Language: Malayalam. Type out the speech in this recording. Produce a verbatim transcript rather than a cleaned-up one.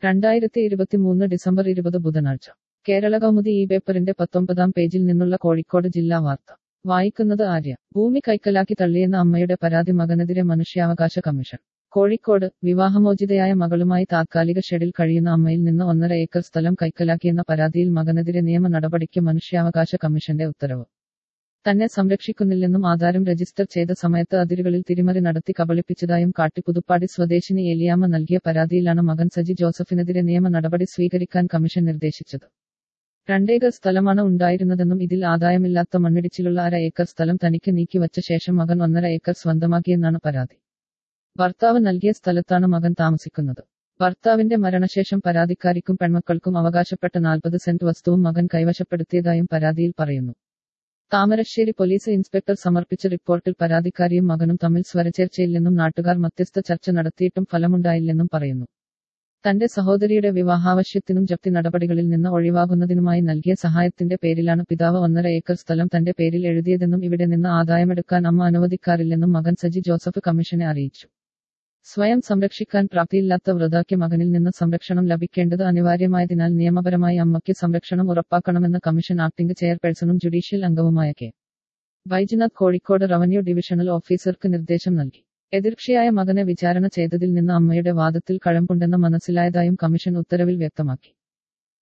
രണ്ടായിരത്തി ഇരുപത്തിമൂന്ന് ഡിസംബർ ഇരുപത് ബുധനാഴ്ച കേരള കൗമുദി ഈ പേപ്പറിന്റെ പത്തൊമ്പതാം പേജിൽ നിന്നുള്ള കോഴിക്കോട് ജില്ലാ വാർത്ത വായിക്കുന്നത് ആര്യ. ഭൂമി കൈക്കലാക്കി തള്ളിയെന്ന അമ്മയുടെ പരാതി മകനെതിരെ മനുഷ്യാവകാശ കമ്മീഷൻ. കോഴിക്കോട് വിവാഹമോചിതയായ മകളുമായി താത്കാലിക ഷെഡിൽ കഴിയുന്ന അമ്മയിൽ നിന്ന് ഒന്നര ഏക്കർ സ്ഥലം കൈക്കലാക്കിയെന്ന പരാതിയിൽ മകനെതിരെ നിയമ നടപടിക്ക് മനുഷ്യാവകാശ കമ്മീഷന്റെ ഉത്തരവ്. തന്നെ സംരക്ഷിക്കുന്നില്ലെന്നും ആധാരം രജിസ്റ്റർ ചെയ്ത സമയത്ത് അതിരുകളിൽ തിരിമറി നടത്തി കബളിപ്പിച്ചതായും കാട്ടി പുതുപ്പാടി സ്വദേശിനി ഏലിയാമ്മ നൽകിയ പരാതിയിലാണ് മകൻ സജി ജോസഫിനെതിരെ നിയമ നടപടി സ്വീകരിക്കാൻ കമ്മീഷൻ നിർദ്ദേശിച്ചത്. രണ്ടേക്കർ സ്ഥലമാണ് ഉണ്ടായിരുന്നതെന്നും ഇതിൽ ആദായമില്ലാത്ത മണ്ണിടിച്ചിലുള്ള അര ഏക്കർ സ്ഥലം തനിക്ക് നീക്കിവച്ച ശേഷം മകൻ ഒന്നര ഏക്കർ സ്വന്തമാക്കിയെന്നാണ് പരാതി. ഭർത്താവ് നൽകിയ സ്ഥലത്താണ് മകൻ താമസിക്കുന്നത്. ഭർത്താവിന്റെ മരണശേഷം പരാതിക്കാരിക്കും പെൺമക്കൾക്കും അവകാശപ്പെട്ട നാൽപ്പത് സെന്റ് വസ്തുവും മകൻ കൈവശപ്പെടുത്തിയതായും പരാതിയിൽ പറയുന്നു. താമരശ്ശേരി പോലീസ് ഇൻസ്പെക്ടർ സമർപ്പിച്ച റിപ്പോർട്ടിൽ പരാതിക്കാരിയും മകനും തമ്മിൽ സ്വരച്ചേർച്ചയില്ലെന്നും നാട്ടുകാർ മധ്യസ്ഥ ചർച്ച നടത്തിയിട്ടും ഫലമുണ്ടായില്ലെന്നും പറയുന്നു. തന്റെ സഹോദരിയുടെ വിവാഹാവശ്യത്തിനും ജപ്തി നടപടികളിൽ നിന്ന് ഒഴിവാകുന്നതിനുമായി നൽകിയ സഹായത്തിന്റെ പേരിലാണ് പിതാവ് ഒന്നര ഏക്കർ സ്ഥലം തന്റെ പേരിൽ എഴുതിയതെന്നും ഇവിടെ നിന്ന് ആദായമെടുക്കാൻ അമ്മ അനുവദിക്കാറില്ലെന്നും മകൻ സജി ജോസഫ് കമ്മീഷനെ അറിയിച്ചു. സ്വയം സംരക്ഷിക്കാൻ പ്രാപ്തിയില്ലാത്ത വൃദ്ധയ്ക്ക് മകനിൽ നിന്ന് സംരക്ഷണം ലഭിക്കേണ്ടത് അനിവാര്യമായതിനാൽ നിയമപരമായി അമ്മയ്ക്ക് സംരക്ഷണം ഉറപ്പാക്കണമെന്ന് കമ്മീഷൻ ആക്ടിംഗ് ചെയർപേഴ്സണും ജുഡീഷ്യൽ അംഗവുമായ K. Vaidyanath Kozhikode revenue divisional ഓഫീസർക്ക് നിർദ്ദേശം നൽകി. എതിർകക്ഷിയായ മകനെ വിചാരണ ചെയ്തതിൽ നിന്ന് അമ്മയുടെ വാദത്തിൽ കഴമ്പുണ്ടെന്ന് മനസ്സിലായതായും കമ്മീഷൻ ഉത്തരവിൽ വ്യക്തമാക്കി.